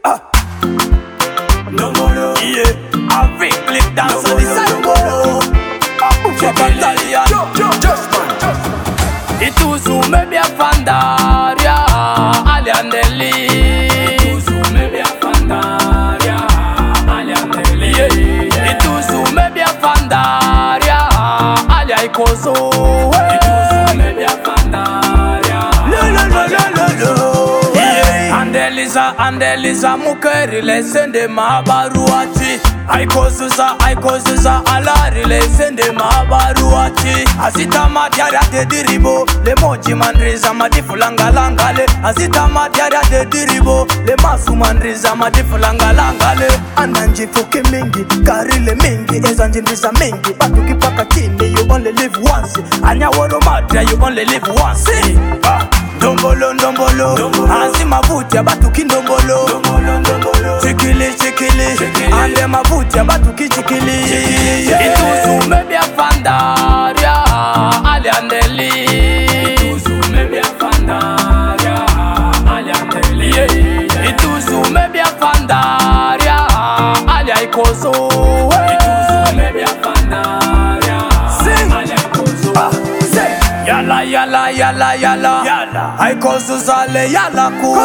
Ndombolo, yeah, avec les danseurs des Saïbolo. Et toujours me bien fandaria, aliandeli. et toujours me bien fandaria, aliandeli. Et toujours me bien fandaria, aliaikoso. Et toujours me bien fandaria, Andeliza mukeri lesende mabaruachi. Aikozuza alari lesende mabaruachi. Azita matiara de diribo le moji mandriza madifu langalangale. Azita matiara de diribo le masu mandriza madifu langalangale. Ananjifuki mingi karile mingi ezanjindriza mingi. Batu kipaka chini you only live once. Anyaworo matia you only live once. Ndombolo ndombolo Anzi mavuti abatu kindombolo Chikili chikili Ande mavuti abatu kichikili Ituzu mebia fandaria Ali andeli Ituzu mebia fandaria, aliandeli. Ituzu mebia fandaria Ali aikoso Ituzu mebia fandaria, aliaikoso. Yala Aikozuzale yala ku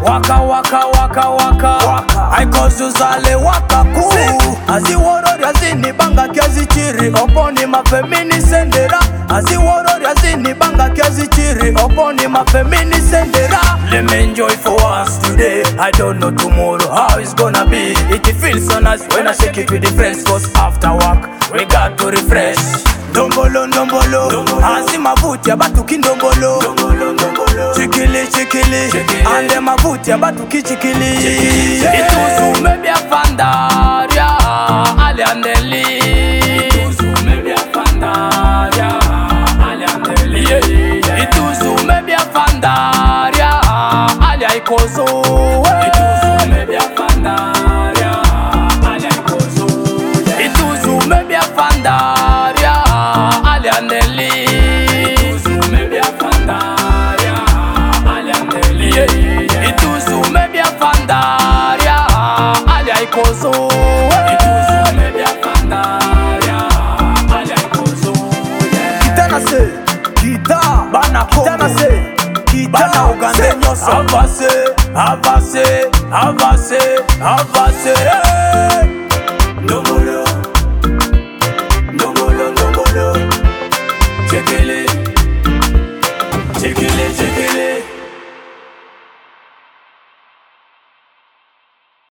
Waka Aikozuzale waka ku Aziworori azini banga kiazi chiri Oponi mafemini sendera Aziworori azini banga kiazi chiri Oponi mafemini sendera Let me enjoy for us today I don't know tomorrow how it's gonna be. It feels so nice when I shake it with the friends. Cause after work we got to refresh. Ndombolo Anzi mavuti abatu kindombolo Chikili Ande mavuti abatu kichikili Ituzu mebia fandaria Ali andeli Ituzu mebia fandaria, aliandeli. Ituzu mebia fandaria Ali aikoso Ituzu mebia fandaria, aliaikoso. Ituzu mebia fandaria Ali andeli Ituzu mebia fandaria, aliandeli. Ituzu mebia fandaria Ali aikoso Ituzu mebia fandaria, aliaikoso. Kitana se Kita Bana Kongo Kitana se Kita Bana Uganda Nyoso Avase Ndombolo